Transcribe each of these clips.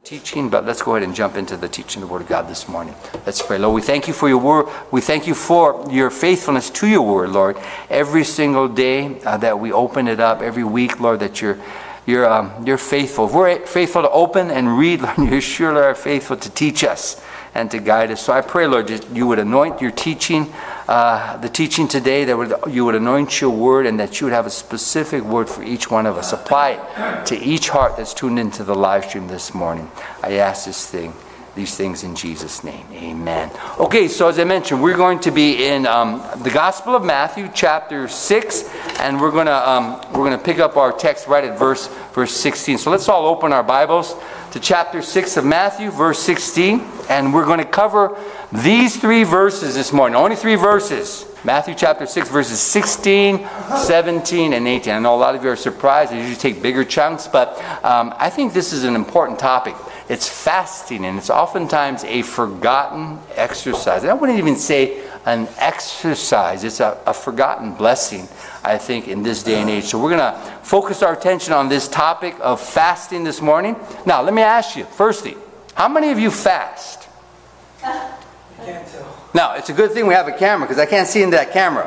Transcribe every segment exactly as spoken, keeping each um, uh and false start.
teaching, but let's go ahead and jump into the teaching of the Word of God this morning. Let's pray. Lord, we thank you for your word. We thank you for your faithfulness to your word, Lord. Every single day uh, that we open it up, every week, Lord, that you're you're um, you're faithful. If we're faithful to open and read, Lord, you surely are faithful to teach us and to guide us. So I pray, Lord, that you would anoint your teaching, uh, the teaching today, that would, you would anoint your word, and that you would have a specific word for each one of us. Apply it to each heart that's tuned into the live stream this morning. I ask this thing, these things in Jesus' name. Amen. Okay, so as I mentioned, we're going to be in um, the Gospel of Matthew, chapter six, and we're going to um, we're going to pick up our text right at verse verse sixteen. So let's all open our Bibles to chapter six of Matthew, verse sixteen, and we're going to cover these three verses this morning. Only three verses. Matthew chapter six, verses sixteen, seventeen, and eighteen. I know a lot of you are surprised. I usually take bigger chunks, but um, I think this is an important topic. It's fasting, and it's oftentimes a forgotten exercise. I wouldn't even say an exercise. It's a, a forgotten blessing, I think, in this day and age. So we're going to focus our attention on this topic of fasting this morning. Now, let me ask you, firstly, how many of you fast? I can't tell. Now, it's a good thing we have a camera, because I can't see into that camera.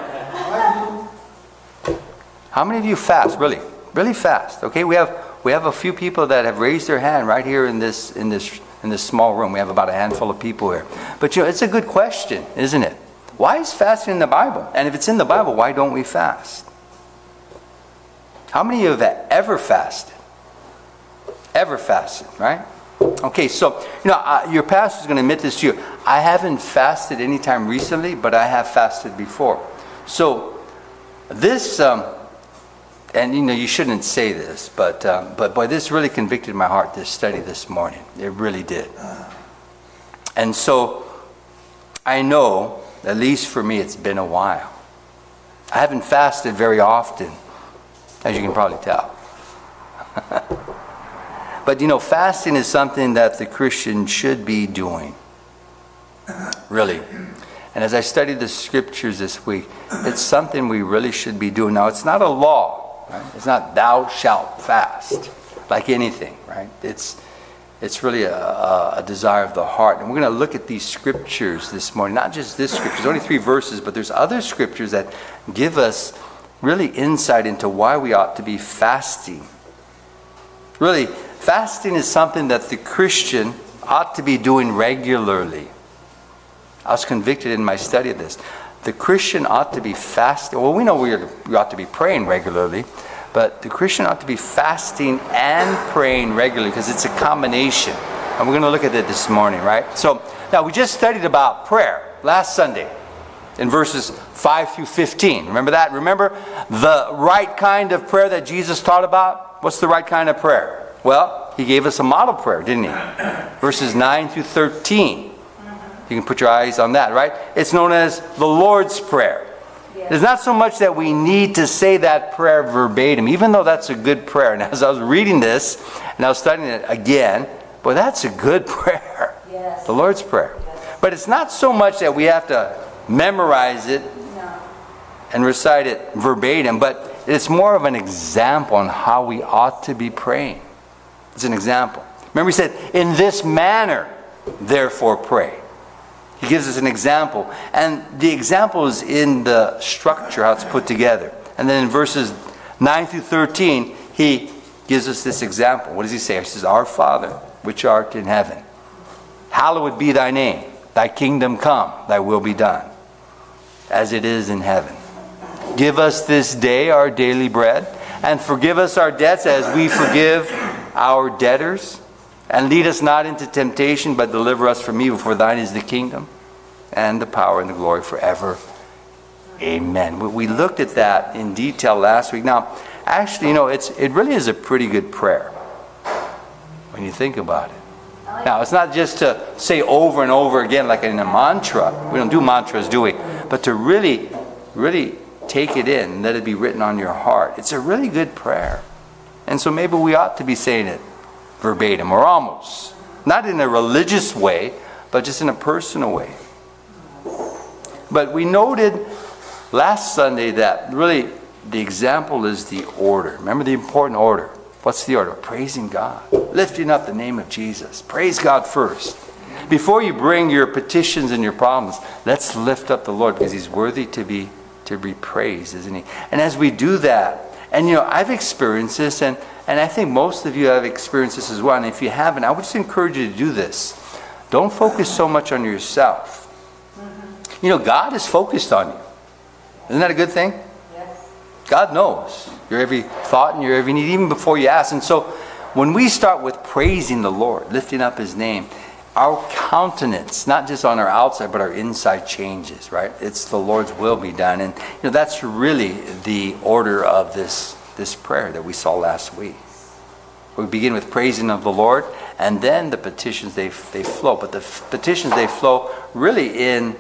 How many of you fast, really? Really fast? Okay, we have we have a few people that have raised their hand right here in this in this in this small room. We have about a handful of people here. But you know, it's a good question, isn't it? Why is fasting in the Bible? And if it's in the Bible, why don't we fast? How many of you have ever fasted? Ever fasted, right? Okay, so, you know, uh, your pastor's going to admit this to you. I haven't fasted any time recently, but I have fasted before. So, this, um, and you know, you shouldn't say this, but, um, but boy, this really convicted my heart, this study this morning. It really did. And so, I know, at least for me, it's been a while. I haven't fasted very often, as you can probably tell. But you know, fasting is something that the Christian should be doing. Really. And as I studied the scriptures this week, it's something we really should be doing. Now, it's not a law, right? It's not thou shalt fast, like anything, right? It's it's really a, a desire of the heart. And we're going to look at these scriptures this morning. Not just this scripture. There's only three verses, but there's other scriptures that give us really insight into why we ought to be fasting. Really, fasting is something that the Christian ought to be doing regularly. I was convicted in my study of this. The Christian ought to be fasting. Well, we know we, are, we ought to be praying regularly, but the Christian ought to be fasting and praying regularly, because it's a combination. And we're going to look at it this morning, right? So, now we just studied about prayer last Sunday in verses five through fifteen. Remember that? Remember the right kind of prayer that Jesus taught about? What's the right kind of prayer? Well, he gave us a model prayer, didn't he? Verses nine through thirteen. You can put your eyes on that, right? It's known as the Lord's Prayer. Yes. It's not so much that we need to say that prayer verbatim, even though that's a good prayer. And as I was reading this, and I was studying it again, boy, that's a good prayer. Yes. The Lord's Prayer. Yes. But it's not so much that we have to memorize it no. and recite it verbatim, but it's more of an example on how we ought to be praying. It's an example. Remember he said, in this manner, therefore pray. He gives us an example. And the example is in the structure, how it's put together. And then in verses nine through thirteen, he gives us this example. What does he say? He says, Our Father, which art in heaven, hallowed be thy name. Thy kingdom come, thy will be done, as it is in heaven. Give us this day our daily bread, and forgive us our debts as we forgive our debtors. And lead us not into temptation, but deliver us from evil. For thine is the kingdom, and the power, and the glory forever. Amen. We looked at that in detail last week. Now, actually, you know, it's it really is a pretty good prayer when you think about it. Now, it's not just to say over and over again like in a mantra. We don't do mantras, do we? But to really, really take it in and let it be written on your heart. It's a really good prayer. And so maybe we ought to be saying it verbatim, or almost. Not in a religious way, but just in a personal way. But we noted last Sunday that really the example is the order. Remember the important order. What's the order? Praising God. lifting up the name of Jesus. Praise God first. Before you bring your petitions and your problems, let's lift up the Lord, because He's worthy to be to be praised, isn't He? And as we do that, and you know, I've experienced this, and, and I think most of you have experienced this as well. And if you haven't, I would just encourage you to do this. Don't focus so much on yourself. You know, God is focused on you. Isn't that a good thing? Yes. God knows your every thought and your every need, even before you ask. And so when we start with praising the Lord, lifting up His name, our countenance, not just on our outside, but our inside changes, right? It's the Lord's will be done. And you know, that's really the order of this, this prayer that we saw last week. We begin with praising of the Lord, and then the petitions, they, they flow. But the petitions, they flow really in,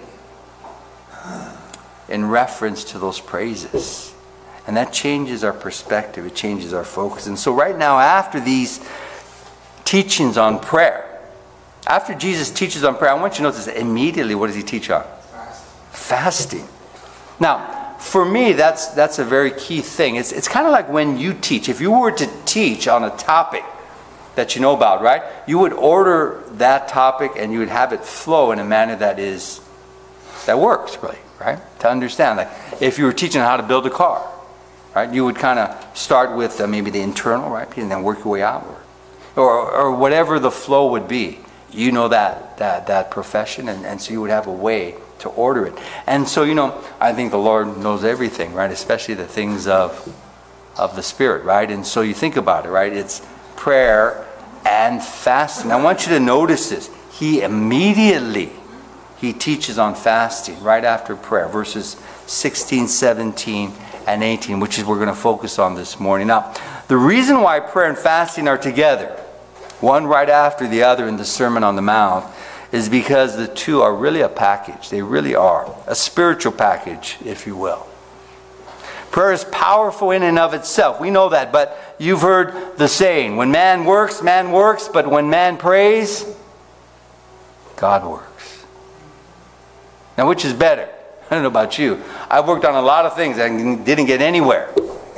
in reference to those praises. And that changes our perspective. It changes our focus. And so right now, after these teachings on prayer, after Jesus teaches on prayer, I want you to notice immediately, what does He teach on? Fasting. Fasting. Now, for me, that's that's a very key thing. It's it's kind of like when you teach. If you were to teach on a topic that you know about, right? You would order that topic and you would have it flow in a manner that is that works, really, right? To understand, like if you were teaching how to build a car, right? You would kind of start with uh, maybe the internal, right, and then work your way outward, or or whatever the flow would be. You know that that that profession, and, and so you would have a way to order it. And so, you know, I think the Lord knows everything, right? Especially the things of of the Spirit, right? And so you think about it, right? It's prayer and fasting. I want you to notice this. He immediately, he teaches on fasting right after prayer, verses sixteen, seventeen, and eighteen, which is we're going to focus on this morning. Now, the reason why prayer and fasting are together, one right after the other in the Sermon on the Mount, is because the two are really a package. They really are. A spiritual package, if you will. Prayer is powerful in and of itself. We know that, but you've heard the saying, when man works, man works, but when man prays, God works. Now, which is better? I don't know about you. I've worked on a lot of things and didn't get anywhere.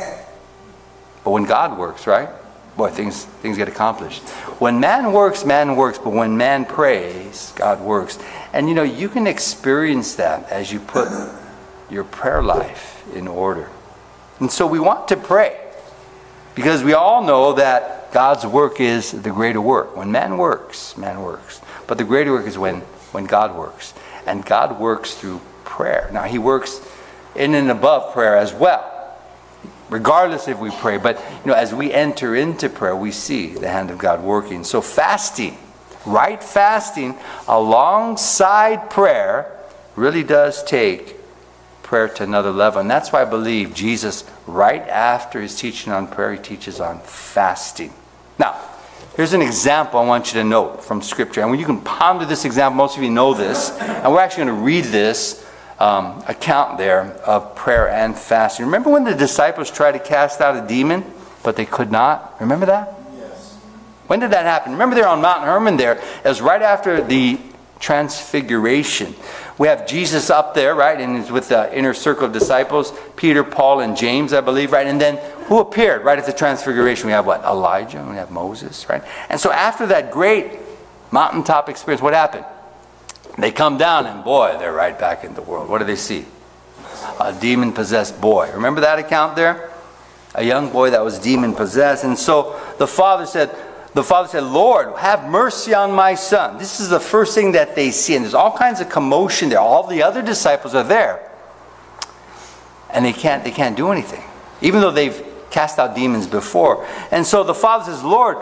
But when God works, right? Boy, things things get accomplished. When man works, man works. But when man prays, God works. And you know, you can experience that as you put your prayer life in order. And so we want to pray, because we all know that God's work is the greater work. When man works, man works. But the greater work is when, when God works. And God works through prayer. Now, He works in and above prayer as well, regardless if we pray. But you know, as we enter into prayer, we see the hand of God working. So fasting, right fasting alongside prayer, really does take prayer to another level. And that's why I believe Jesus, right after His teaching on prayer, He teaches on fasting. Now, here's an example I want you to note from Scripture. And when you can ponder this example, most of you know this. And we're actually going to read this um, account there of prayer and fasting. Remember when the disciples tried to cast out a demon, but they could not? Remember that? Yes. When did that happen? Remember there on Mount Hermon there, it was right after the Transfiguration. We have Jesus up there, right? And he's with the inner circle of disciples, Peter, Paul, and James, I believe, right? And then who appeared right at the Transfiguration? We have what? Elijah, and we have Moses, right? And so after that great mountaintop experience, what happened? They come down, and boy, they're right back in the world. What do they see? A demon-possessed boy. Remember that account there? A young boy that was demon-possessed. And so the father said, The father said, Lord, have mercy on my son. This is the first thing that they see. And there's all kinds of commotion there. All the other disciples are there. And they can't, they can't do anything, even though they've cast out demons before. And so the father says, Lord,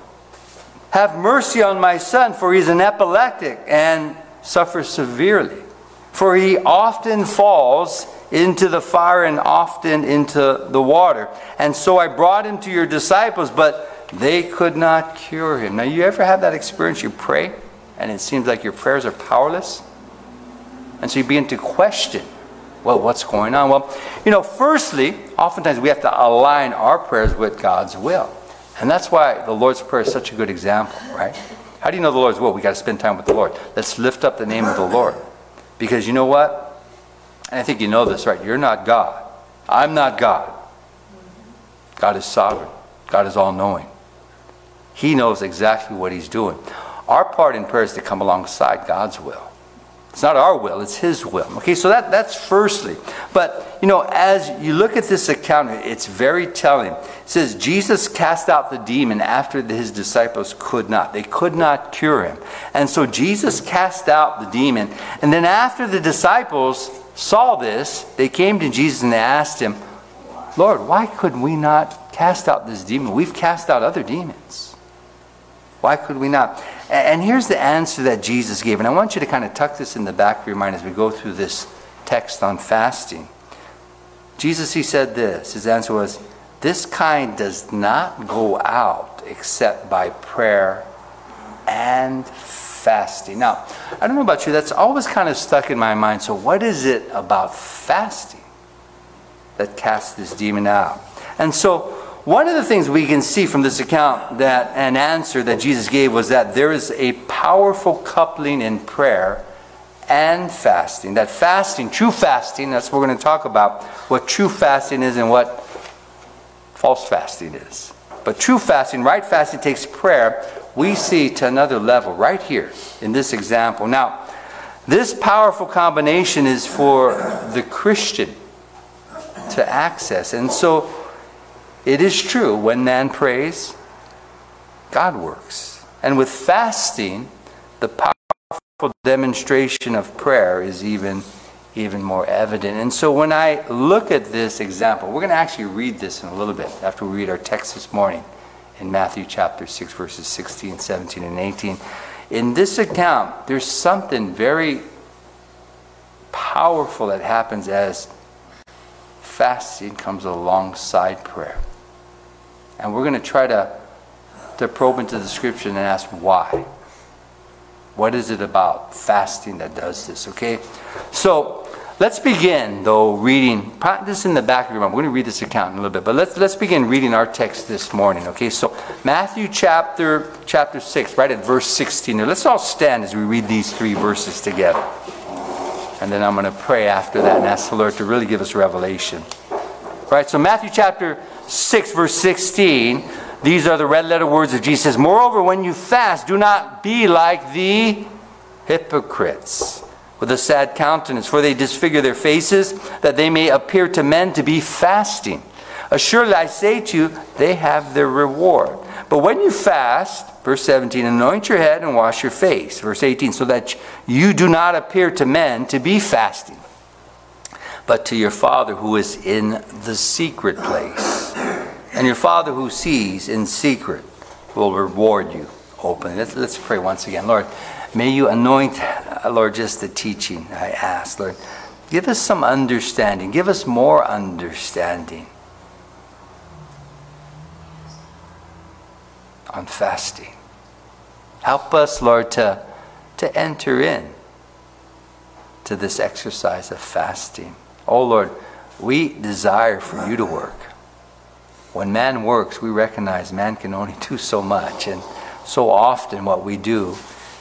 have mercy on my son, for he's an epileptic and suffers severely. For he often falls into the fire and often into the water. And so I brought him to your disciples, but they could not cure him. Now, you ever have that experience? You pray, and it seems like your prayers are powerless? And so you begin to question, well, what's going on? Well, you know, firstly, oftentimes we have to align our prayers with God's will. And that's why the Lord's Prayer is such a good example, right? How do you know the Lord's will? We got to spend time with the Lord. Let's lift up the name of the Lord. Because you know what? And I think you know this, right? You're not God. I'm not God. God is sovereign. God is all-knowing. He knows exactly what He's doing. Our part in prayer is to come alongside God's will. It's not our will, it's His will. Okay, so that, that's firstly. But, you know, as you look at this account, it's very telling. It says, Jesus cast out the demon after His disciples could not. They could not cure him. And so Jesus cast out the demon. And then after the disciples saw this, they came to Jesus and they asked Him, Lord, why could we not cast out this demon? We've cast out other demons. Why could we not? And here's the answer that Jesus gave. And I want you to kind of tuck this in the back of your mind as we go through this text on fasting. Jesus, He said this. His answer was, this kind does not go out except by prayer and fasting. Now, I don't know about you, that's always kind of stuck in my mind. So what is it about fasting that casts this demon out? And so one of the things we can see from this account, that an answer that Jesus gave, was that there is a powerful coupling in prayer and fasting. That fasting, true fasting, that's what we're going to talk about, what true fasting is and what false fasting is. But true fasting, right fasting, takes prayer, we see, to another level right here in this example. Now, this powerful combination is for the Christian to access. And so it is true, when man prays, God works. And with fasting, the powerful demonstration of prayer is even, even more evident. And so when I look at this example, we're going to actually read this in a little bit after we read our text this morning in Matthew chapter six, verses sixteen, seventeen, and eighteen. In this account, there's something very powerful that happens as fasting comes alongside prayer. And we're going to try to, to probe into the scripture and ask why. What is it about fasting that does this, okay? So let's begin, though, reading, this in the back of your mind. We're going to read this account in a little bit, but let's let's begin reading our text this morning, okay? So Matthew chapter chapter six, right at verse sixteen. Now, let's all stand as we read these three verses together. And then I'm going to pray after that and ask the Lord to really give us revelation. Right, so Matthew chapter six, verse sixteen, these are the red letter words of Jesus. It says, moreover, when you fast, do not be like the hypocrites with a sad countenance, for they disfigure their faces, that they may appear to men to be fasting. Assuredly, I say to you, they have their reward. But when you fast, verse seventeen, anoint your head and wash your face. Verse eighteen, so that you do not appear to men to be fasting, but to your Father who is in the secret place. And your Father who sees in secret will reward you openly. Let's, let's pray once again. Lord, may you anoint, uh, Lord, just the teaching, I ask. Lord, give us some understanding. Give us more understanding on fasting. Help us, Lord, to, to enter in to this exercise of fasting. Oh, Lord, we desire for you to work. When man works, we recognize man can only do so much. And so often what we do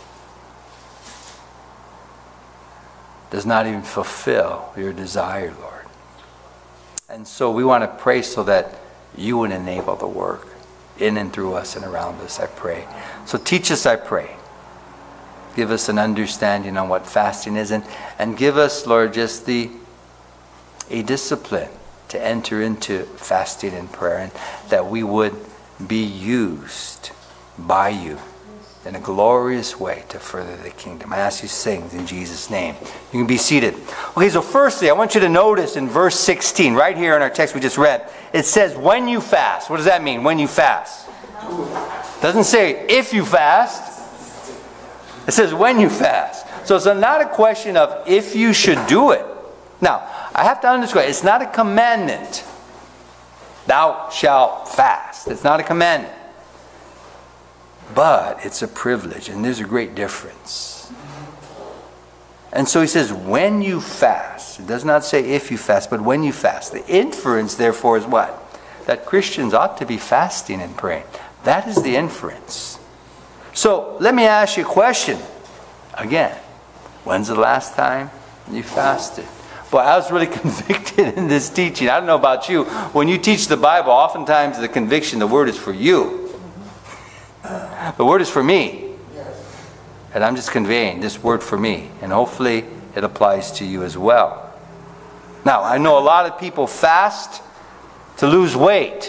does not even fulfill your desire, Lord. And so we want to pray so that you would enable the work in and through us and around us, I pray. So teach us, I pray. Give us an understanding on what fasting is. And, and give us, Lord, just the a discipline to enter into fasting and prayer, and that we would be used by you in a glorious way to further the kingdom. I ask you things in Jesus' name. You can be seated. Okay, so firstly, I want you to notice in verse sixteen, right here in our text we just read, it says, when you fast. What does that mean, when you fast? It doesn't say if you fast. It says when you fast. So it's not a question of if you should do it. Now, I have to underscore, it's not a commandment. Thou shalt fast. It's not a commandment. But it's a privilege, and there's a great difference. And so he says, when you fast. It does not say if you fast, but when you fast. The inference, therefore, is what? That Christians ought to be fasting and praying. That is the inference. So, let me ask you a question. Again, when's the last time you fasted? Boy, I was really convicted in this teaching. I don't know about you. When you teach the Bible, oftentimes the conviction, the word is for you. The word is for me. And I'm just conveying this word for me. And hopefully it applies to you as well. Now, I know a lot of people fast to lose weight,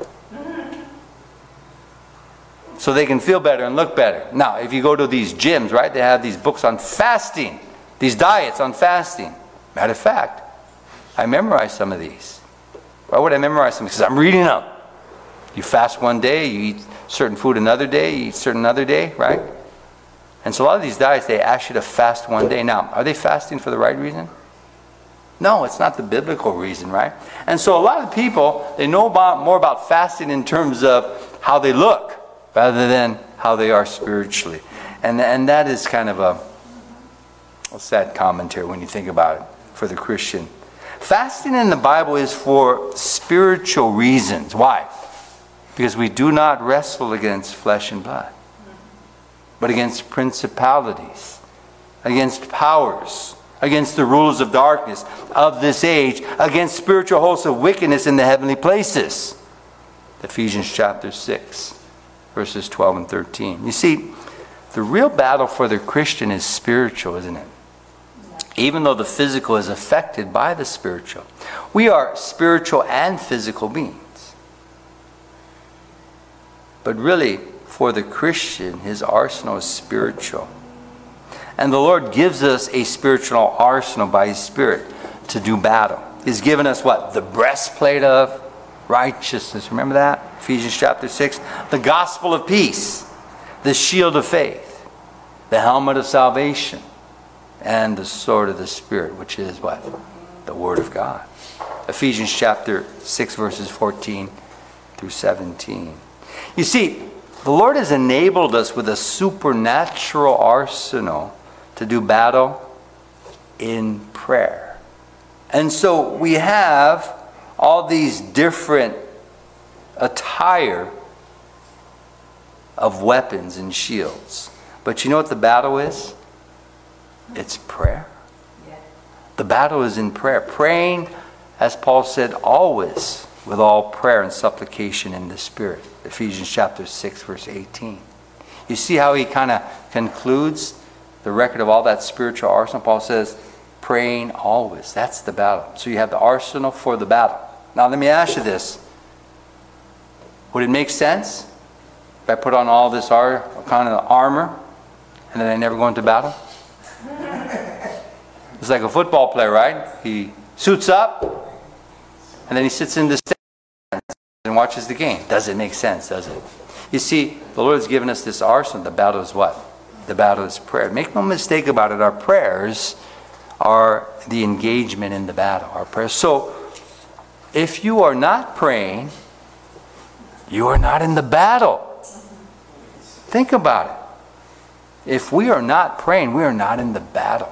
so they can feel better and look better. Now, if you go to these gyms, right, they have these books on fasting, these diets on fasting. Matter of fact, I memorized some of these. Why would I memorize them? Because I'm reading them. You fast one day, you eat certain food another day, you eat certain another day, right? And so a lot of these diets, they ask you to fast one day. Now, are they fasting for the right reason? No, it's not the biblical reason, right? And so a lot of people, they know about, more about fasting in terms of how they look rather than how they are spiritually. And, and that is kind of a, a sad commentary when you think about it for the Christian. Fasting in the Bible is for spiritual reasons. Why? Because we do not wrestle against flesh and blood, but against principalities, against powers, against the rulers of darkness of this age, against spiritual hosts of wickedness in the heavenly places. Ephesians chapter six, verses twelve and thirteen. You see, the real battle for the Christian is spiritual, isn't it? Even though the physical is affected by the spiritual. We are spiritual and physical beings. But really, for the Christian, his arsenal is spiritual. And the Lord gives us a spiritual arsenal by His Spirit to do battle. He's given us what? The breastplate of righteousness. Remember that? Ephesians chapter six. The gospel of peace. The shield of faith. The helmet of salvation. And the sword of the Spirit, which is what? The Word of God. Ephesians chapter six, verses fourteen through seventeen. You see, the Lord has enabled us with a supernatural arsenal to do battle in prayer. And so we have all these different attire of weapons and shields. But you know what the battle is? It's prayer. The battle is in prayer. Praying, as Paul said, always with all prayer and supplication in the Spirit. Ephesians chapter six, verse eighteen. You see how he kind of concludes the record of all that spiritual arsenal? Paul says, praying always. That's the battle. So you have the arsenal for the battle. Now let me ask you this. Would it make sense if I put on all this ar- kind of armor and then I never go into battle? It's like a football player, right? He suits up and then he sits in the stands and watches the game. Does it make sense, does it? You see, the Lord has given us this arsenal. The battle is what? The battle is prayer. Make no mistake about it. Our prayers are the engagement in the battle. Our prayers. So, if you are not praying, you are not in the battle. Think about it. If we are not praying, we are not in the battle.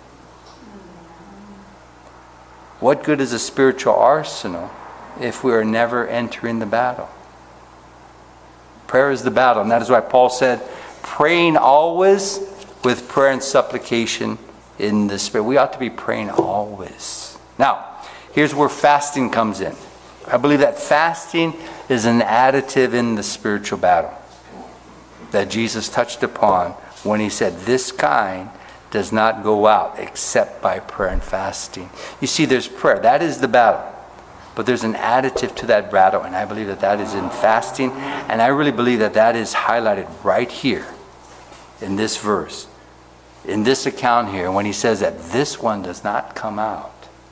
What good is a spiritual arsenal if we are never entering the battle? Prayer is the battle. And that is why Paul said, praying always with prayer and supplication in the Spirit. We ought to be praying always. Now, here's where fasting comes in. I believe that fasting is an additive in the spiritual battle that Jesus touched upon when he said, this kind does not go out except by prayer and fasting. You see, there's prayer. That is the battle. But there's an additive to that battle, and I believe that that is in fasting. And I really believe that that is highlighted right here in this verse, in this account here, when he says that this one does not come out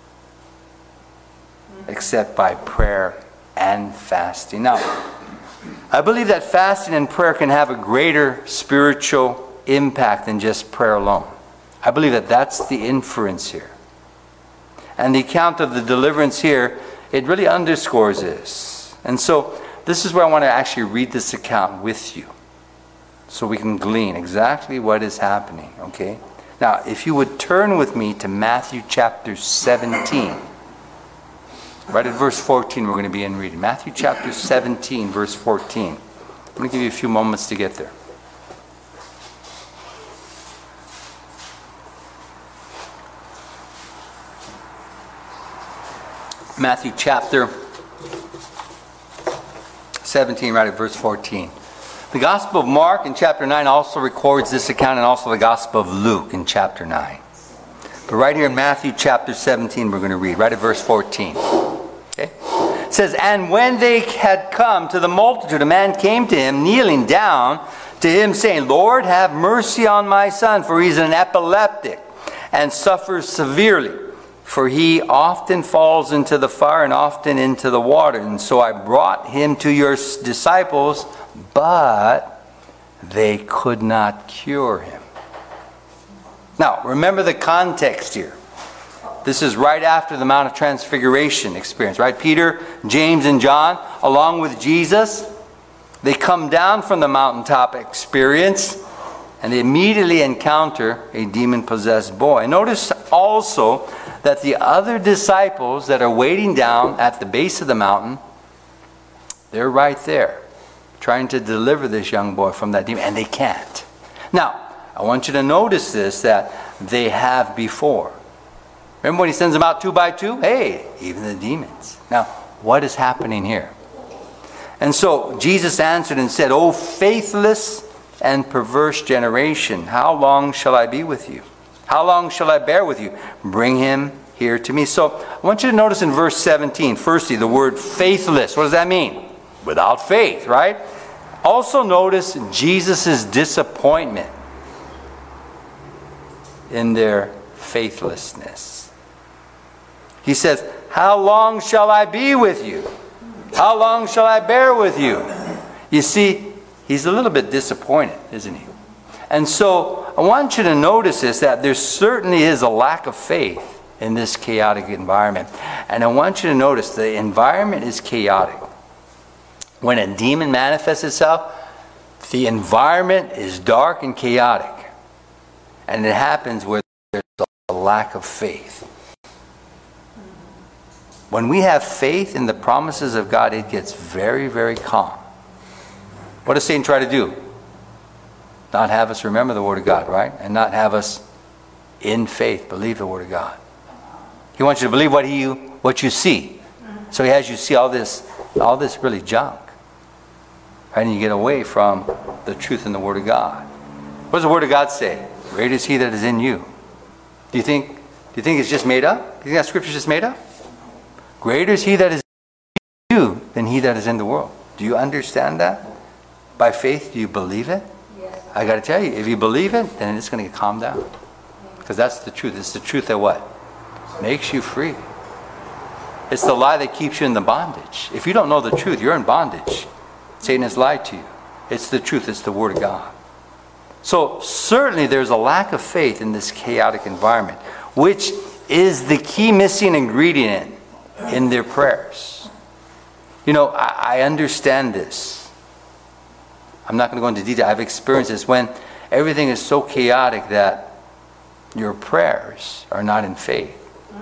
except by prayer and fasting. Now, I believe that fasting and prayer can have a greater spiritual impact than just prayer alone. I believe that that's the inference here. And the account of the deliverance here, it really underscores this. And so this is where I want to actually read this account with you so we can glean exactly what is happening, okay? Now, if you would turn with me to Matthew chapter seventeen. Right at verse fourteen we're going to be in reading. Matthew chapter seventeen, verse fourteen. I'm going to give you a few moments to get there. Matthew chapter seventeen, right at verse fourteen. The Gospel of Mark in chapter nine also records this account, and also the Gospel of Luke in chapter nine. But right here in Matthew chapter seventeen, we're going to read, right at verse fourteen. Okay? It says, "And when they had come to the multitude, a man came to him, kneeling down to him, saying, Lord, have mercy on my son, for he is an epileptic, and suffers severely. For he often falls into the fire and often into the water. And so I brought him to your disciples, but they could not cure him." Now, remember the context here. This is right after the Mount of Transfiguration experience, right? Peter, James, and John, along with Jesus, they come down from the mountaintop experience, and they immediately encounter a demon-possessed boy. And notice also that the other disciples that are waiting down at the base of the mountain, they're right there, trying to deliver this young boy from that demon, and they can't. Now, I want you to notice this, that they have before. Remember when he sends them out two by two? Hey, even the demons. Now, what is happening here? And so Jesus answered and said, "O faithless and perverse generation, how long shall I be with you? How long shall I bear with you? Bring him here to me." So I want you to notice in verse seventeen, firstly, the word faithless. What does that mean? Without faith, right? Also notice Jesus' disappointment in their faithlessness. He says, "How long shall I be with you? How long shall I bear with you?" You see, he's a little bit disappointed, isn't he? And so I want you to notice this, that there certainly is a lack of faith in this chaotic environment. And I want you to notice the environment is chaotic. When a demon manifests itself, the environment is dark and chaotic. And it happens where there's a lack of faith. When we have faith in the promises of God, it gets very, very calm. What does Satan try to do? Not have us remember the Word of God, right? And not have us in faith believe the Word of God. He wants you to believe what he what you see. So he has you see all this, all this really junk. Right? And you get away from the truth in the Word of God. What does the Word of God say? Greater is he that is in you. Do you think, do you think it's just made up? Do you think that scripture is just made up? Greater is he that is in you than he that is in the world. Do you understand that? By faith, do you believe it? Yes. I got to tell you, if you believe it, then it's going to get calmed down. Because that's the truth. It's the truth that what? Makes you free. It's the lie that keeps you in the bondage. If you don't know the truth, you're in bondage. Satan has lied to you. It's the truth. It's the Word of God. So certainly there's a lack of faith in this chaotic environment, which is the key missing ingredient in their prayers. You know, I, I understand this. I'm not going to go into detail. I've experienced this when everything is so chaotic that your prayers are not in faith.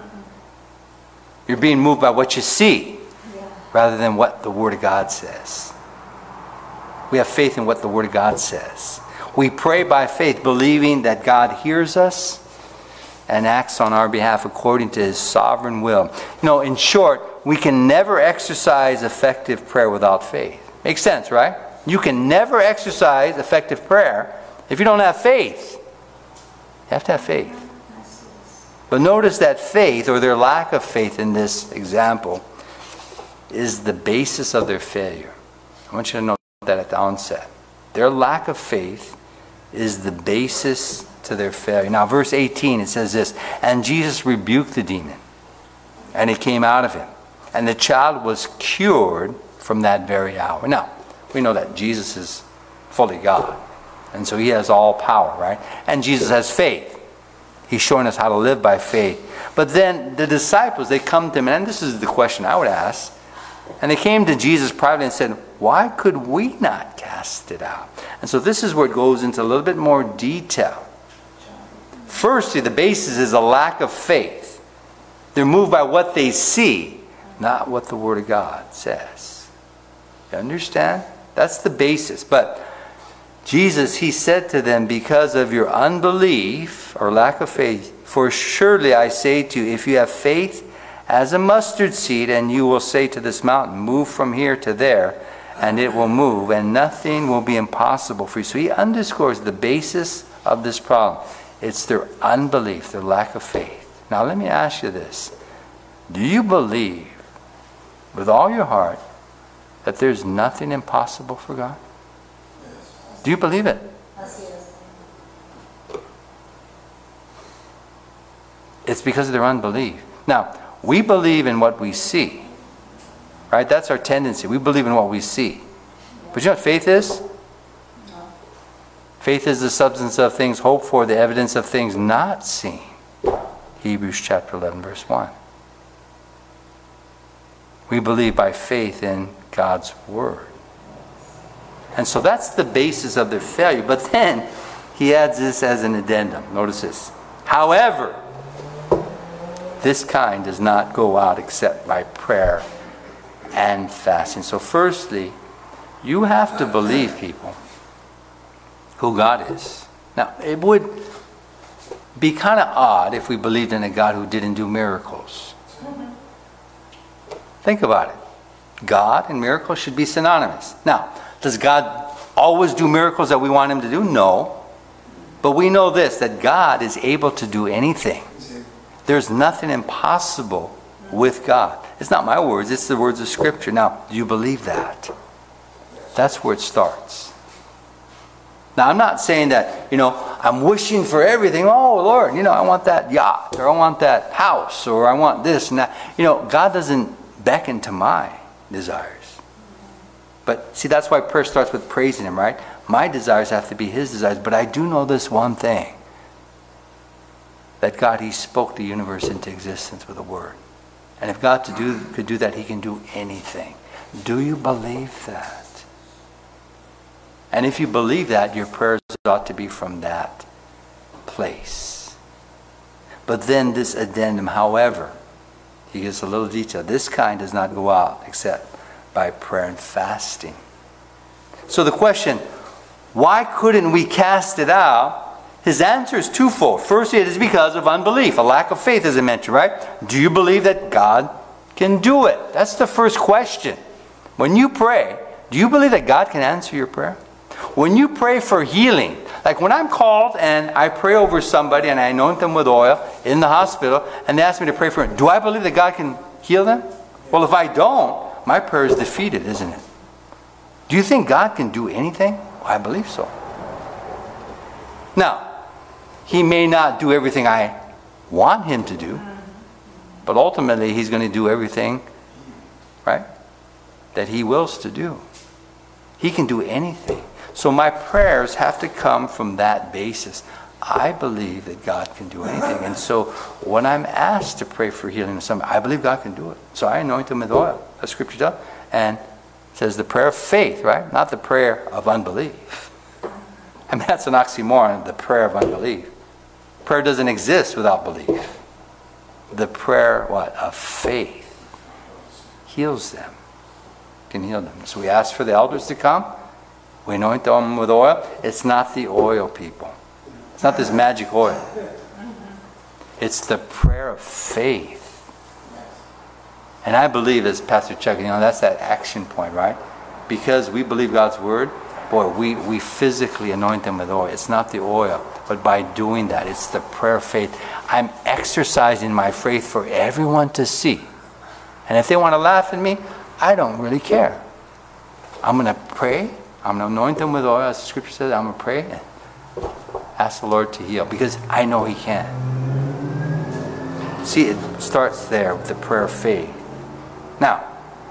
You're being moved by what you see rather than what the Word of God says. We have faith in what the Word of God says. We pray by faith, believing that God hears us and acts on our behalf according to His sovereign will. You know, in short, we can never exercise effective prayer without faith. Makes sense, right? You can never exercise effective prayer if you don't have faith. You have to have faith. But notice that faith, or their lack of faith in this example, is the basis of their failure. I want you to know that at the onset. Their lack of faith is the basis to their failure. Now, verse eighteen, it says this, "And Jesus rebuked the demon, and it came out of him. And the child was cured from that very hour." Now, we know that Jesus is fully God. And so He has all power, right? And Jesus has faith. He's showing us how to live by faith. But then the disciples, they come to Him, and this is the question I would ask. And they came to Jesus privately and said, "Why could we not cast it out?" And so this is where it goes into a little bit more detail. Firstly, the basis is a lack of faith. They're moved by what they see, not what the Word of God says. You understand? That's the basis. But Jesus, He said to them, "Because of your unbelief or lack of faith, for surely I say to you, if you have faith as a mustard seed, and you will say to this mountain, 'Move from here to there,' and it will move, and nothing will be impossible for you. So he underscores the basis of this problem. It's their unbelief, their lack of faith. Now let me ask you this. Do you believe with all your heart that there's nothing impossible for God? Do you believe it? It's because of their unbelief. Now, we believe in what we see. Right? That's our tendency. We believe in what we see. But you know what faith is? Faith is the substance of things hoped for, the evidence of things not seen. Hebrews chapter eleven, verse one. We believe by faith in God's Word. And so that's the basis of their failure. But then he adds this as an addendum. Notice this. However, this kind does not go out except by prayer and fasting. So firstly, you have to believe, people, who God is. Now, it would be kind of odd if we believed in a God who didn't do miracles. Think about it. God and miracles should be synonymous. Now, does God always do miracles that we want him to do? No. But we know this, that God is able to do anything. There's nothing impossible with God. It's not my words, it's the words of Scripture. Now, do you believe that? That's where it starts. Now, I'm not saying that, you know, I'm wishing for everything. Oh, Lord, you know, I want that yacht, or I want that house, or I want this and that. You know, God doesn't beckon to my desires. But see, that's why prayer starts with praising him, right? My desires have to be his desires. But I do know this one thing. That God, he spoke the universe into existence with a word. And if God to do, could do that, he can do anything. Do you believe that? And if you believe that, your prayers ought to be from that place. But then this addendum, however, he gives a little detail. This kind does not go out except by prayer and fasting. So the question, why couldn't we cast it out? His answer is twofold. First, it is because of unbelief, a lack of faith, as I mentioned, right? Do you believe that God can do it? That's the first question. When you pray, do you believe that God can answer your prayer? When you pray for healing, like when I'm called and I pray over somebody and I anoint them with oil in the hospital and they ask me to pray for them, do I believe that God can heal them? Well, if I don't, my prayer is defeated, isn't it? Do you think God can do anything? Well, I believe so. Now, he may not do everything I want him to do, but ultimately he's going to do everything, right, that he wills to do. He can do anything. So my prayers have to come from that basis. I believe that God can do anything. And so when I'm asked to pray for healing of somebody, I believe God can do it. So I anoint them with oil. That's Scripture does. And it says the prayer of faith, right? Not the prayer of unbelief. I mean, that's an oxymoron, the prayer of unbelief. Prayer doesn't exist without belief. The prayer, what? Of faith heals them. Can heal them. So we ask for the elders to come. We anoint them with oil. It's not the oil, people. It's not this magic oil. It's the prayer of faith. And I believe, as Pastor Chuck, you know, that's that action point, right? Because we believe God's word, boy, we, we physically anoint them with oil. It's not the oil. But by doing that, it's the prayer of faith. I'm exercising my faith for everyone to see. And if they want to laugh at me, I don't really care. I'm going to pray. I'm going to anoint them with oil, as the Scripture says. I'm going to pray and ask the Lord to heal, because I know he can. See, it starts there with the prayer of faith. Now,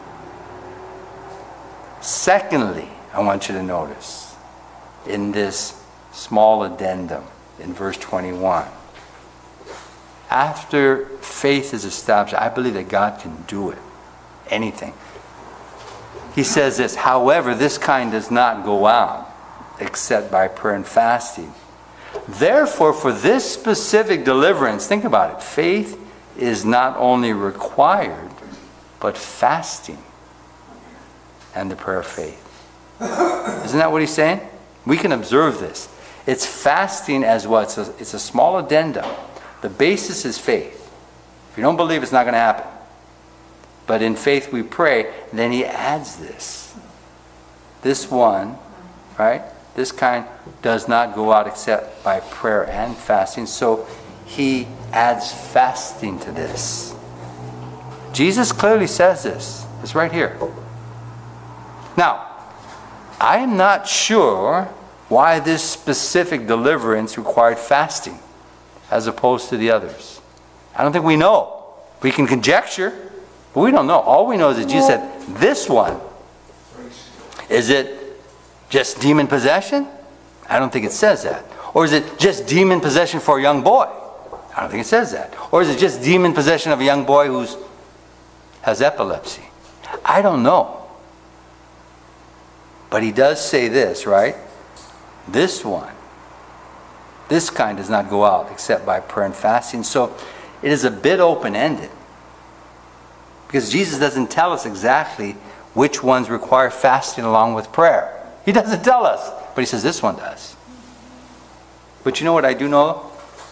secondly, I want you to notice in this small addendum in verse twenty-one, after faith is established, I believe that God can do it. Anything. He says this, however, this kind does not go out except by prayer and fasting. Therefore, for this specific deliverance, think about it, faith is not only required, but fasting and the prayer of faith. Isn't that what he's saying? We can observe this. It's fasting as what? It's a, it's a small addendum. The basis is faith. If you don't believe, it's not going to happen. But in faith we pray, then he adds this. this one, right? This kind does not go out except by prayer and fasting. So he adds fasting to this. Jesus clearly says this. It's right here. Now, I am not sure why this specific deliverance required fasting as opposed to the others. I don't think we know. We can conjecture, but we don't know. All we know is that Jesus said, this one, is it just demon possession? I don't think it says that. Or is it just demon possession for a young boy? I don't think it says that. Or is it just demon possession of a young boy who has epilepsy? I don't know. But he does say this, right? This one, this kind does not go out except by prayer and fasting. So it is a bit open-ended. Because Jesus doesn't tell us exactly which ones require fasting along with prayer. He doesn't tell us. But he says this one does. But you know what I do know?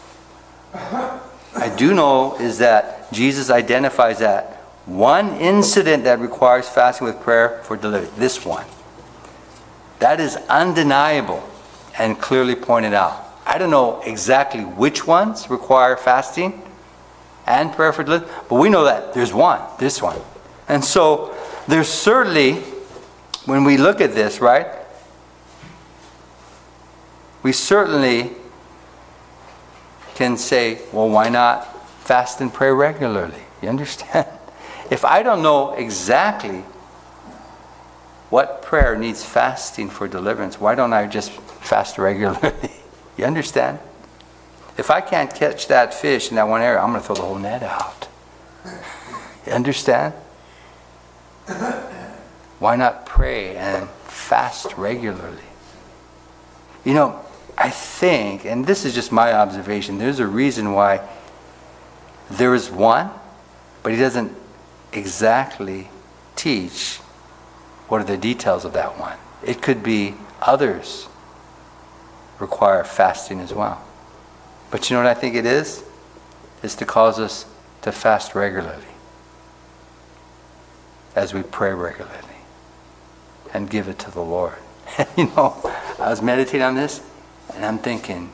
I do know is that Jesus identifies that one incident that requires fasting with prayer for deliverance. This one. That is undeniable and clearly pointed out. I don't know exactly which ones require fasting and prayer for deliverance, but we know that there's one, this one. And so there's certainly, when we look at this, right, we certainly can say, well, why not fast and pray regularly? You understand? If I don't know exactly what prayer needs fasting for deliverance, why don't I just fast regularly? You understand? If I can't catch that fish in that one area, I'm going to throw the whole net out. You understand? Why not pray and fast regularly? You know, I think, and this is just my observation, there's a reason why there is one, but he doesn't exactly teach what are the details of that one. It could be others require fasting as well. But you know what I think it is? It's to cause us to fast regularly as we pray regularly and give it to the Lord. You know, I was meditating on this and I'm thinking,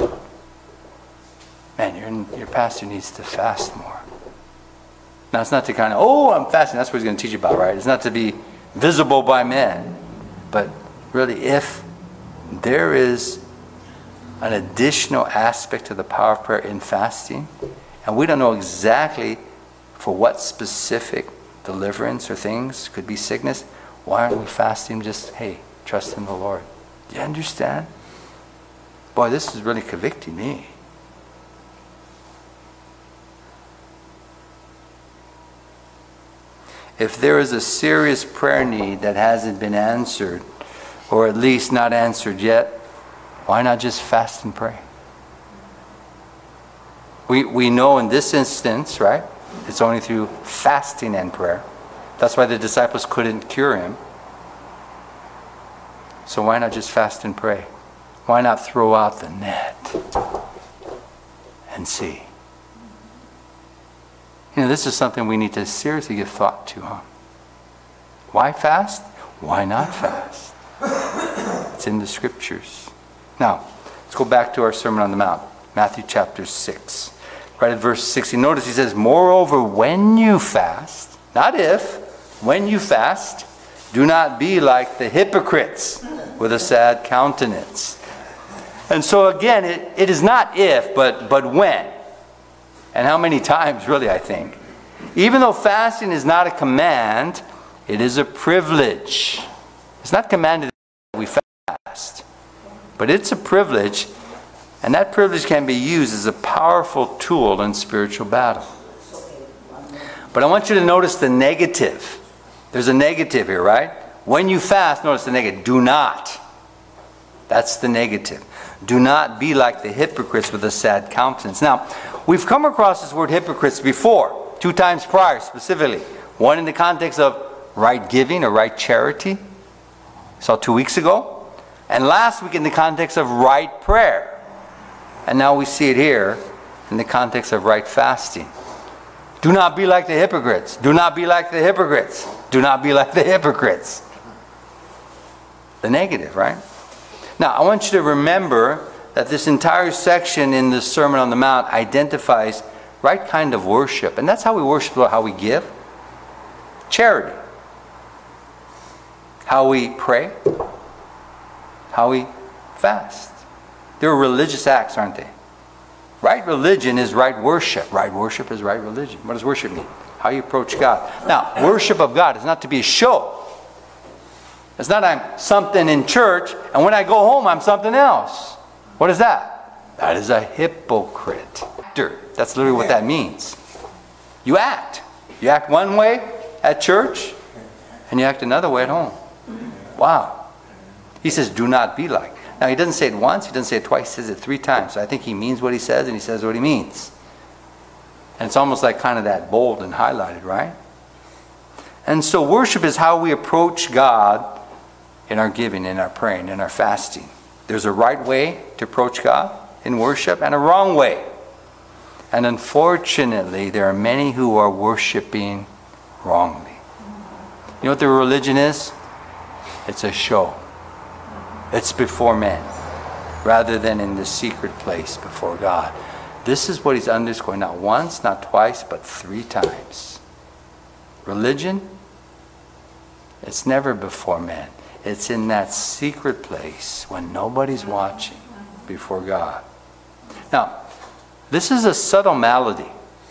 man, your, your pastor needs to fast more. Now, it's not to kind of, oh, I'm fasting. That's what he's going to teach you about, right? It's not to be visible by men. But really, if there is an additional aspect to the power of prayer in fasting, and we don't know exactly for what specific deliverance or things, could be sickness, why aren't we fasting just, hey, trust in the Lord? Do you understand? Boy, this is really convicting me. If there is a serious prayer need that hasn't been answered, or at least not answered yet, why not just fast and pray? We we know in this instance, right, it's only through fasting and prayer. That's why the disciples couldn't cure him. So why not just fast and pray? Why not throw out the net and see? You know, this is something we need to seriously give thought to, huh? Why fast? Why not fast? It's in the scriptures. Now, let's go back to our Sermon on the Mount, Matthew chapter six. Right at verse sixteen. Notice he says, moreover, when you fast, not if, when you fast, do not be like the hypocrites with a sad countenance. And so again, it, it is not if, but, but when. And how many times, really, I think. Even though fasting is not a command, it is a privilege. It's not commanded that we fast, but it's a privilege, and that privilege can be used as a powerful tool in spiritual battle. But I want you to notice the negative. There's a negative here, right? When you fast, notice the negative. Do not. That's the negative. Do not be like the hypocrites with a sad countenance. Now, we've come across this word hypocrites before, two times prior specifically. One in the context of right giving or right charity. Saw two weeks ago. And last week in the context of right prayer. And now we see it here in the context of right fasting. Do not be like the hypocrites. Do not be like the hypocrites. Do not be like the hypocrites. the negative, right? Now, I want you to remember that this entire section in the Sermon on the Mount identifies right kind of worship. And that's how we worship, how we give. Charity. How we pray. How we fast. They're religious acts, aren't they? Right religion is right worship. Right worship is right religion. What does worship mean? How you approach God. Now, worship of God is not to be a show. It's not I'm something in church, and when I go home, I'm something else. What is that? That is a hypocrite. That's literally what that means. You act. You act one way at church, and you act another way at home. Wow. He says, do not be like. Now, he doesn't say it once, he doesn't say it twice, he says it three times. So I think he means what he says, and he says what he means. And it's almost like kind of that bold and highlighted, right? And so worship is how we approach God in our giving, in our praying, in our fasting. There's a right way to approach God in worship and a wrong way. And unfortunately, there are many who are worshiping wrongly. You know what their religion is? It's a show. It's before men, rather than in the secret place before God. This is what he's underscoring, not once, not twice, but three times. Religion, it's never before men. It's in that secret place when nobody's watching before God. Now, this is a subtle malady,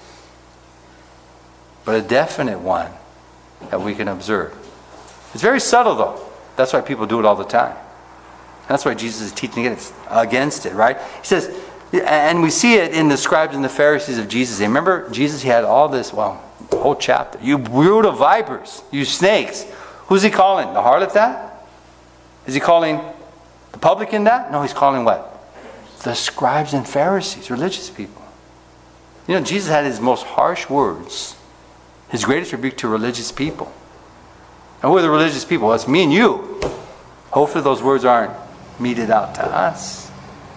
but a definite one that we can observe. It's very subtle though. That's why people do it all the time. That's why Jesus is teaching against it, right? He says, and we see it in the scribes and the Pharisees of Jesus. Remember, Jesus, he had all this, well, the whole chapter. You brood of vipers, you snakes. Who's he calling? The harlot that? Is he calling the publican that? No, he's calling what? The scribes and Pharisees, religious people. You know, Jesus had his most harsh words, his greatest rebuke to religious people. And who are the religious people? Well, it's me and you. Hopefully those words aren't meted out to us.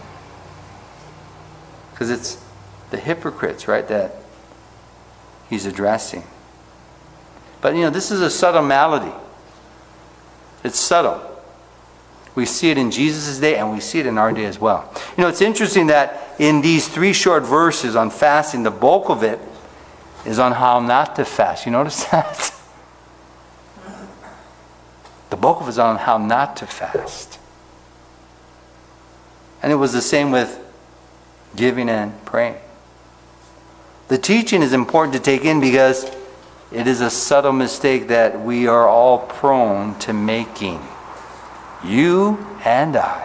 Because it's the hypocrites, right, that he's addressing. But, you know, this is a subtle malady. It's subtle. We see it in Jesus' day, and we see it in our day as well. You know, it's interesting that in these three short verses on fasting, the bulk of it is on how not to fast. You notice that? The bulk of it is on how not to fast. And it was the same with giving and praying. The teaching is important to take in because it is a subtle mistake that we are all prone to making. You and I.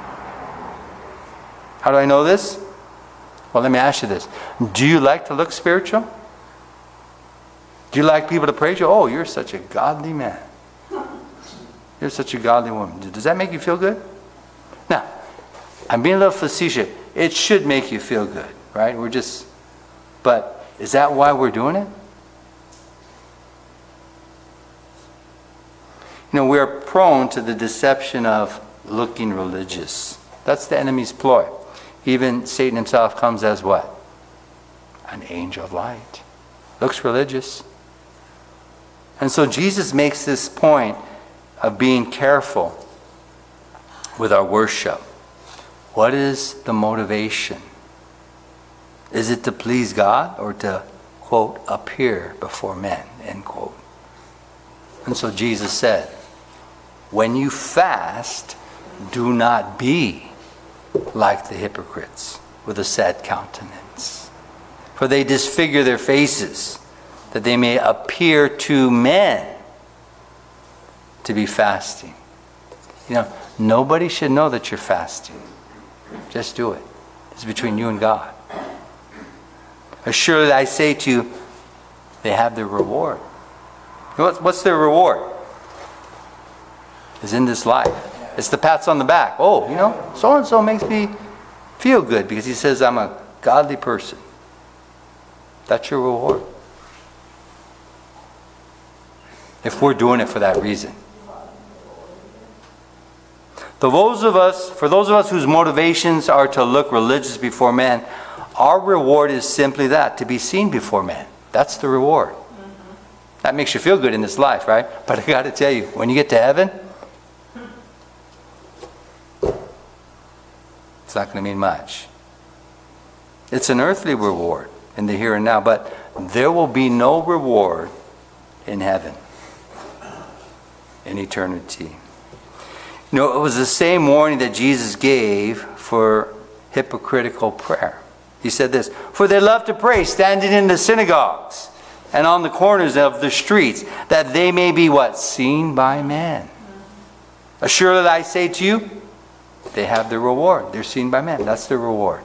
How do I know this? Well, let me ask you this. Do you like to look spiritual? Do you like people to praise you? Oh, you're such a godly man. You're such a godly woman. Does that make you feel good? Now, I'm being a little facetious. It should make you feel good, right? We're just, but is that why we're doing it? You know, we're prone to the deception of looking religious. That's the enemy's ploy. Even Satan himself comes as what? An angel of light. Looks religious. And so Jesus makes this point of being careful with our worship. What is the motivation? Is it to please God or to, quote, appear before men, end quote? And so Jesus said, when you fast, do not be like the hypocrites with a sad countenance. For they disfigure their faces, that they may appear to men to be fasting. You know, nobody should know that you're fasting. Just do it. It's between you and God. Assuredly, I say to you, they have their reward. What's their reward? It's in this life. It's the pats on the back. Oh, you know, so-and-so makes me feel good because he says I'm a godly person. That's your reward. If we're doing it for that reason. Those of us, for those of us whose motivations are to look religious before men, our reward is simply that, to be seen before men. That's the reward. Mm-hmm. That makes you feel good in this life, right? But I got to tell you, when you get to heaven, it's not going to mean much. It's an earthly reward in the here and now, but there will be no reward in heaven, in eternity. You know, it was the same warning that Jesus gave for hypocritical prayer. He said this, "For they love to pray, standing in the synagogues and on the corners of the streets, that they may be" what? "Seen by men. Assuredly I say to you, they have their reward." They're seen by men. That's their reward.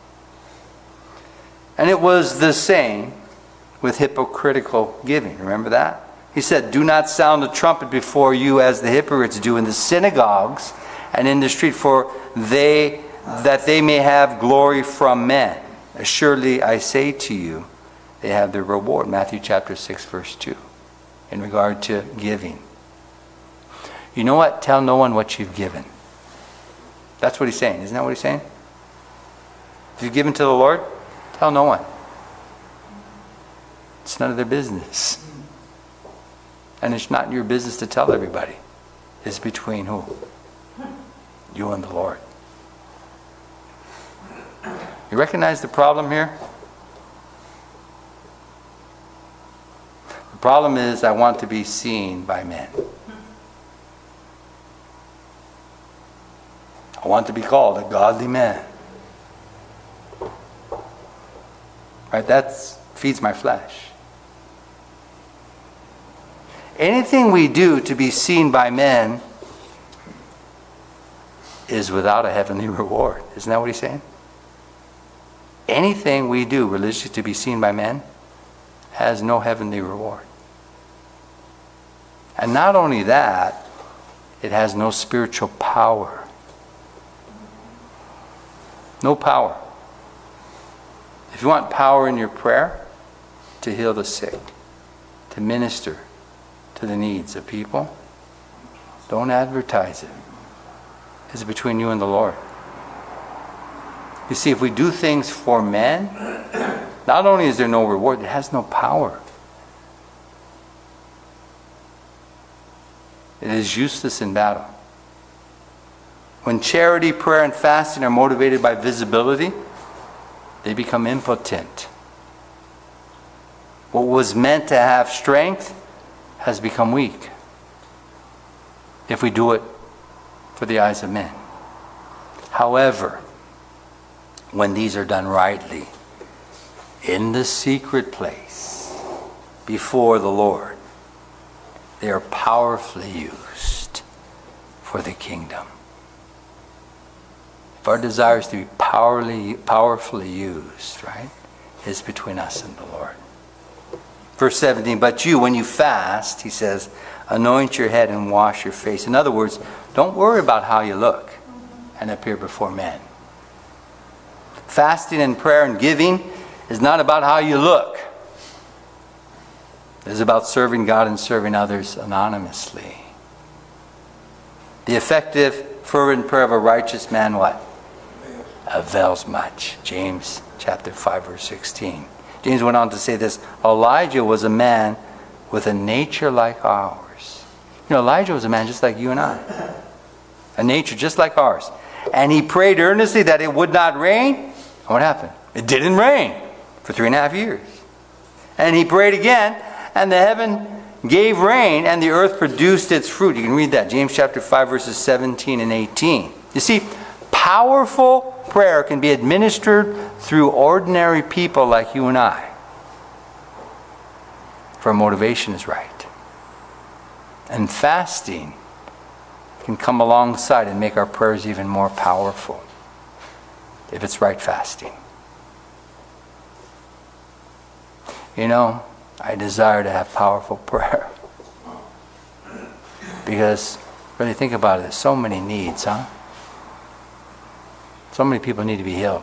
And it was the same with hypocritical giving. Remember that? He said, "Do not sound the trumpet before you as the hypocrites do in the synagogues and in the street, for they that they may have glory from men. Assuredly I say to you, they have their reward." Matthew chapter six, verse two, in regard to giving. You know what? Tell no one what you've given. That's what he's saying. Isn't that what he's saying? If you've given to the Lord, tell no one. It's none of their business. And it's not your business to tell everybody. It's between who? You and the Lord. You recognize the problem here? The problem is I want to be seen by men. I want to be called a godly man. Right? That feeds my flesh. Anything we do to be seen by men is without a heavenly reward. Isn't that what he's saying? Anything we do religiously to be seen by men has no heavenly reward. And not only that, it has no spiritual power. No power. If you want power in your prayer, to heal the sick, to minister to the needs of people, don't advertise it. It's between you and the Lord. You see, if we do things for men, not only is there no reward, it has no power. It is useless in battle. When charity, prayer, and fasting are motivated by visibility, they become impotent. What was meant to have strength has become weak if we do it for the eyes of men. However, when these are done rightly, in the secret place, before the Lord, they are powerfully used for the kingdom. If our desire is to be powerfully, powerfully used, right, is between us and the Lord. Verse seventeen, "But you, when you fast," he says, "anoint your head and wash your face." In other words, don't worry about how you look and appear before men. Fasting and prayer and giving is not about how you look. It is about serving God and serving others anonymously. The effective, fervent prayer of a righteous man, what? Avails much. James chapter five, verse sixteen. James went on to say this, Elijah was a man with a nature like ours. You know, Elijah was a man just like you and I. A nature just like ours. And he prayed earnestly that it would not rain. And what happened? It didn't rain for three and a half years. And he prayed again, and the heaven gave rain, and the earth produced its fruit. You can read that, James chapter five, verses seventeen and eighteen. You see, powerful prayer can be administered through ordinary people like you and I, if our motivation is right. And fasting can come alongside and make our prayers even more powerful, if it's right fasting. You know, I desire to have powerful prayer. Because, really think about it, there's so many needs, huh? So many people need to be healed.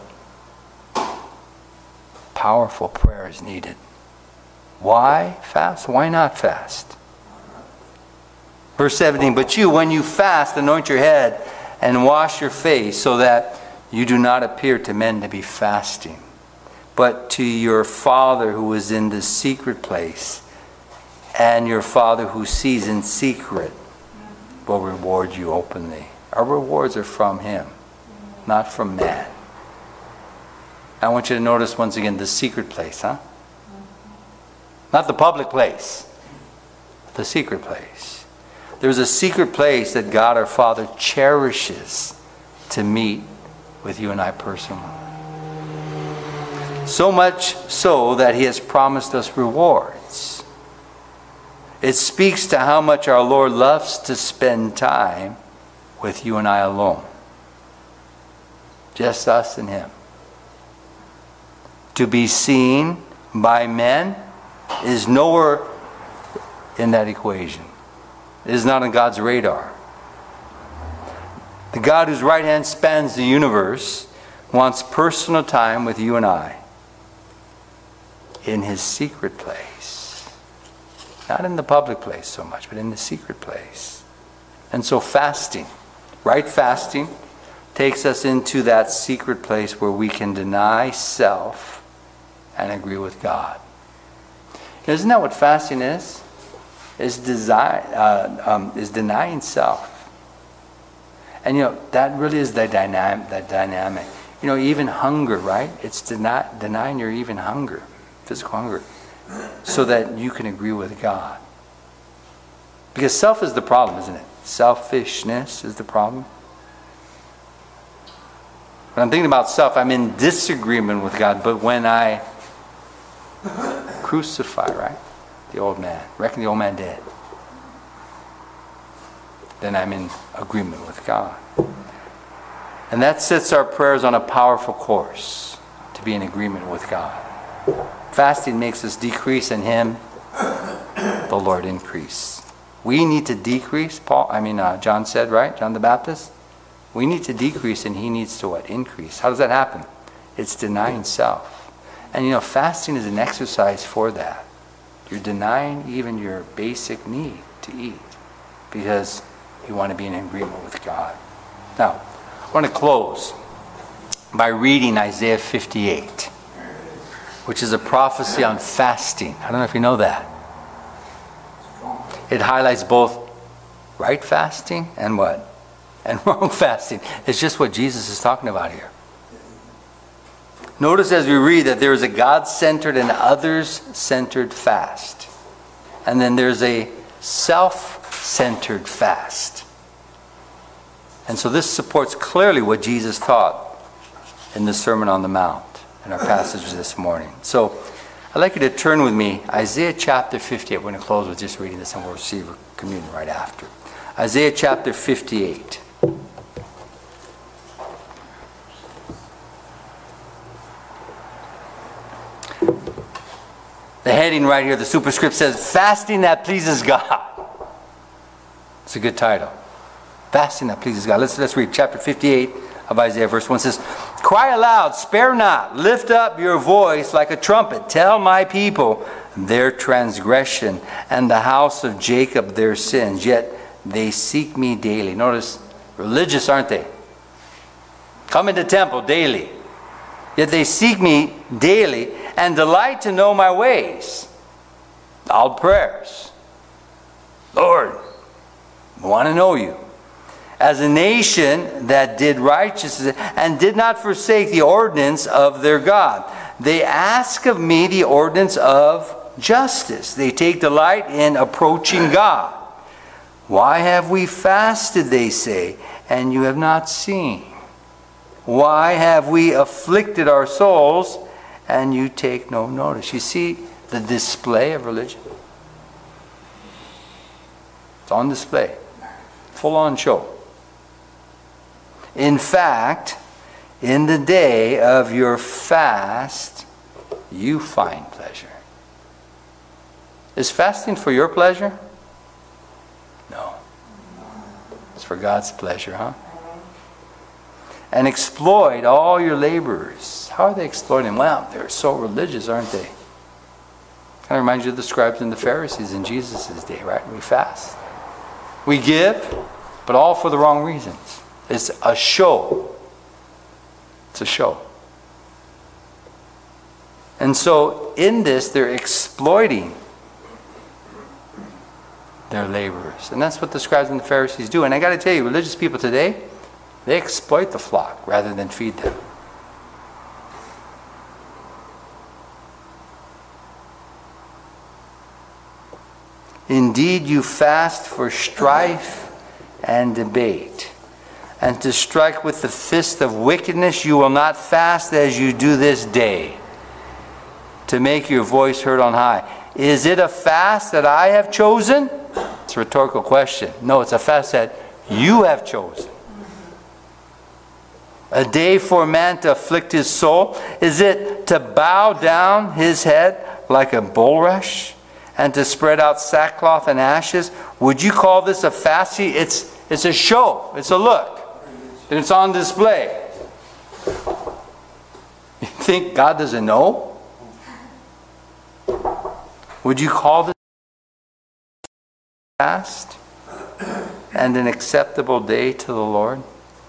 Powerful prayer is needed. Why fast? Why not fast? Verse seventeen, "But you, when you fast, anoint your head and wash your face, so that you do not appear to men to be fasting, but to your Father who is in the secret place, and your Father who sees in secret will reward you openly." Our rewards are from Him. not from man. I want you to notice once again the secret place, huh? Not the public place, the secret place. There's a secret place that God our Father cherishes to meet with you and I personally. So much so that He has promised us rewards. It speaks to how much our Lord loves to spend time with you and I alone. Just us and Him. To be seen by men is nowhere in that equation. It is not on God's radar. The God whose right hand spans the universe wants personal time with you and I in His secret place. Not in the public place so much, but in the secret place. And so fasting, right fasting, takes us into that secret place where we can deny self and agree with God. Isn't that what fasting is? Is design, uh, um, is denying self. And you know, that really is the dynamic, that dynamic. You know, even hunger, right? It's deny, denying your even hunger, physical hunger, so that you can agree with God. Because self is the problem, isn't it? Selfishness is the problem. When I'm thinking about self, I'm in disagreement with God. But when I crucify, right, the old man, reckon the old man dead, then I'm in agreement with God. And that sets our prayers on a powerful course to be in agreement with God. Fasting makes us decrease in Him, the Lord increase. We need to decrease, Paul, I mean, uh, John said, right? John the Baptist? We need to decrease and He needs to what? Increase. How does that happen? It's denying self. And you know, fasting is an exercise for that. You're denying even your basic need to eat because you want to be in agreement with God. Now, I want to close by reading Isaiah fifty-eight, which is a prophecy on fasting. I don't know if you know that. It highlights both right fasting and what? And wrong fasting. It's just what Jesus is talking about here. Notice as we read that there is a God-centered and others-centered fast. And then there's a self-centered fast. And so this supports clearly what Jesus taught in the Sermon on the Mount in our passage this morning. So I'd like you to turn with me, Isaiah chapter fifty-eight. We're going to close with just reading this and we'll receive communion right after. Isaiah chapter fifty-eight. The heading right here, the superscript says, Fasting that Pleases God. It's a good title. Fasting that pleases God. Let's, let's read chapter fifty-eight of Isaiah, verse one. It says, Cry aloud, spare not, lift up your voice like a trumpet. Tell my people their transgression and the house of Jacob their sins. Yet they seek me daily. Notice, religious, aren't they? Come into temple daily. Yet they seek me daily and delight to know my ways. Loud prayers. Lord, I want to know you. As a nation that did righteousness and did not forsake the ordinance of their God. They ask of me the ordinance of justice. They take delight in approaching God. Why have we fasted, they say, and you have not seen? Why have we afflicted our souls, and you take no notice? You see the display of religion? It's on display. Full on show. In fact, in the day of your fast, you find pleasure. Is fasting for your pleasure? No. It's for God's pleasure, huh? And exploit all your laborers. How are they exploiting? Well, they're so religious, aren't they? Kind of reminds you of the scribes and the Pharisees in Jesus' day, right? We fast. We give, but all for the wrong reasons. It's a show. It's a show. And so in this, they're exploiting their laborers. And that's what the scribes and the Pharisees do. And I got to tell you, religious people today, They exploit the flock rather than feed them. Indeed, you fast for strife and debate, and to strike with the fist of wickedness. You will not fast as you do this day, to make your voice heard on high. Is it a fast that I have chosen? It's a rhetorical question. No, it's a fast that you have chosen. A day for man to afflict his soul? Is it to bow down his head like a bulrush, and to spread out sackcloth and ashes? Would you call this a fast? See, it's, it's a show. It's a look. And it's on display. You think God doesn't know? Would you call this fast and an acceptable day to the Lord?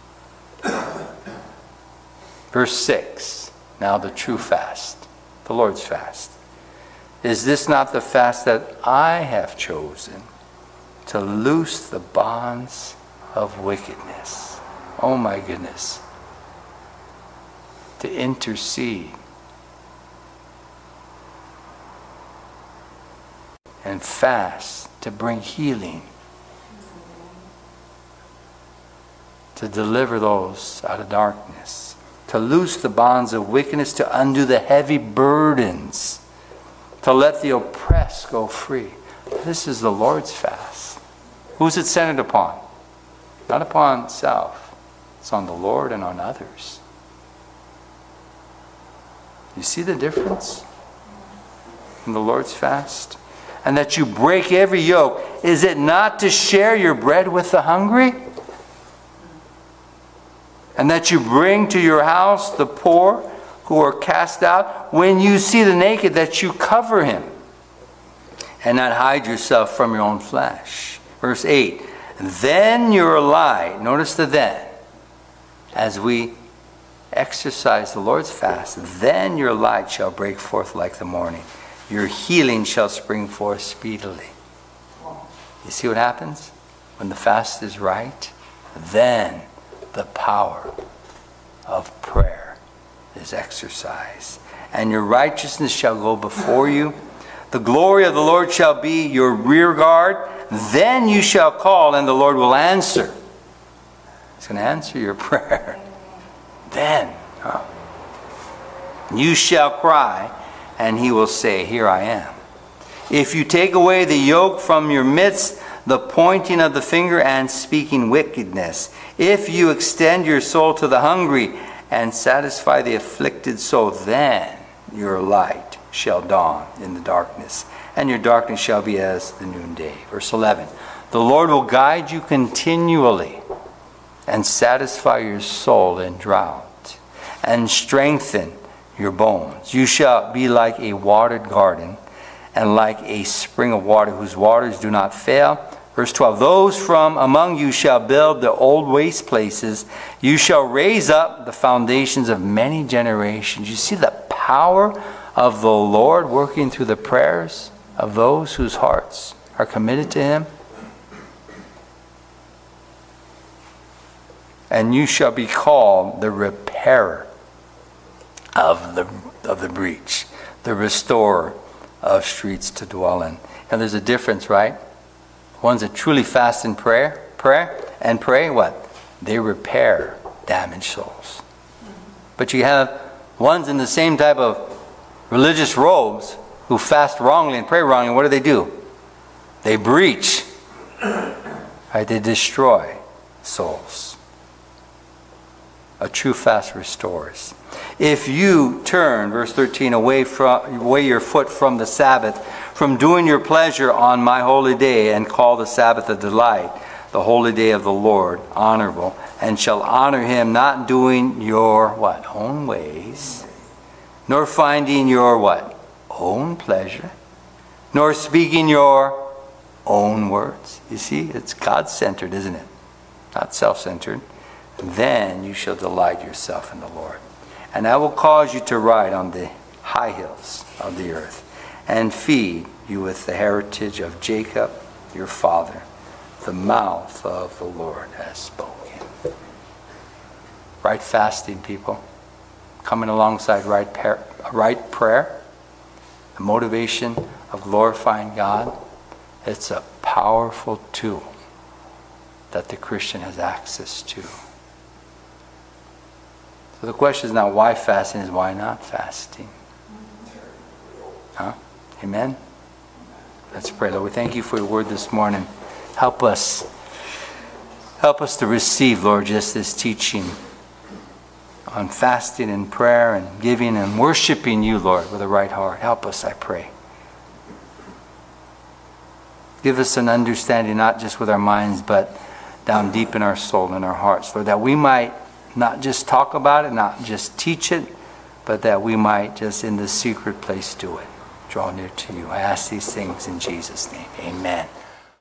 Verse six. Now the true fast. The Lord's fast. Is this not the fast that I have chosen, to loose the bonds of wickedness? Oh my goodness. To intercede and fast, to bring healing, to deliver those out of darkness, to loose the bonds of wickedness, to undo the heavy burdens, to let the oppressed go free. This is the Lord's fast. Who's it centered upon? Not upon self. It's on the Lord and on others. You see the difference in the Lord's fast? And that you break every yoke. Is it not to share your bread with the hungry? And that you bring to your house the poor who are cast out? When you see the naked, that you cover him, and not hide yourself from your own flesh. Verse eight. Then your light, notice the then, as we exercise the Lord's fast, then your light shall break forth like the morning. Your healing shall spring forth speedily. You see what happens? When the fast is right, then the power of prayer is exercised. And your righteousness shall go before you. The glory of the Lord shall be your rear guard. Then you shall call, and the Lord will answer. He's going to answer your prayer. Then huh? You shall cry, and he will say, here I am. If you take away the yoke from your midst, the pointing of the finger and speaking wickedness, if you extend your soul to the hungry and satisfy the afflicted soul, then your light shall dawn in the darkness, and your darkness shall be as the noonday. Verse eleven. The Lord will guide you continually and satisfy your soul in drought and strengthen your bones. You shall be like a watered garden and like a spring of water whose waters do not fail. Verse twelve. Those from among you shall build the old waste places. You shall raise up the foundations of many generations. You see the power of the Lord working through the prayers of those whose hearts are committed to him. And you shall be called the repairer of the of the breach, the restorer of streets to dwell in. And there's a difference, right? Ones that truly fast in prayer, prayer and pray, what? They repair damaged souls. But you have ones in the same type of religious robes who fast wrongly and pray wrongly. What do they do? They breach. Right? They destroy souls. A true fast restores. If you turn, verse thirteen, away from away your foot from the Sabbath, from doing your pleasure on my holy day, and call the Sabbath a delight, the holy day of the Lord honorable, and shall honor him, not doing your what? Own ways, nor finding your what? Own pleasure, nor speaking your own words. You see, it's God-centered, isn't it? Not self-centered. Then you shall delight yourself in the Lord. And I will cause you to ride on the high hills of the earth, and feed you with the heritage of Jacob, your father. The mouth of the Lord has spoken. Right fasting, people. Coming alongside right, par- right prayer. The motivation of glorifying God. It's a powerful tool that the Christian has access to. So the question is not why fasting, is why not fasting? Huh? Amen? Let's pray. Lord, we thank you for your word this morning. Help us. Help us to receive, Lord, just this teaching on fasting and prayer and giving and worshiping you, Lord, with a right heart. Help us, I pray. Give us an understanding, not just with our minds, but down deep in our soul and our hearts, Lord, that we might not just talk about it, not just teach it, but that we might just in the secret place do it. Draw near to you. I ask these things in Jesus' name. Amen.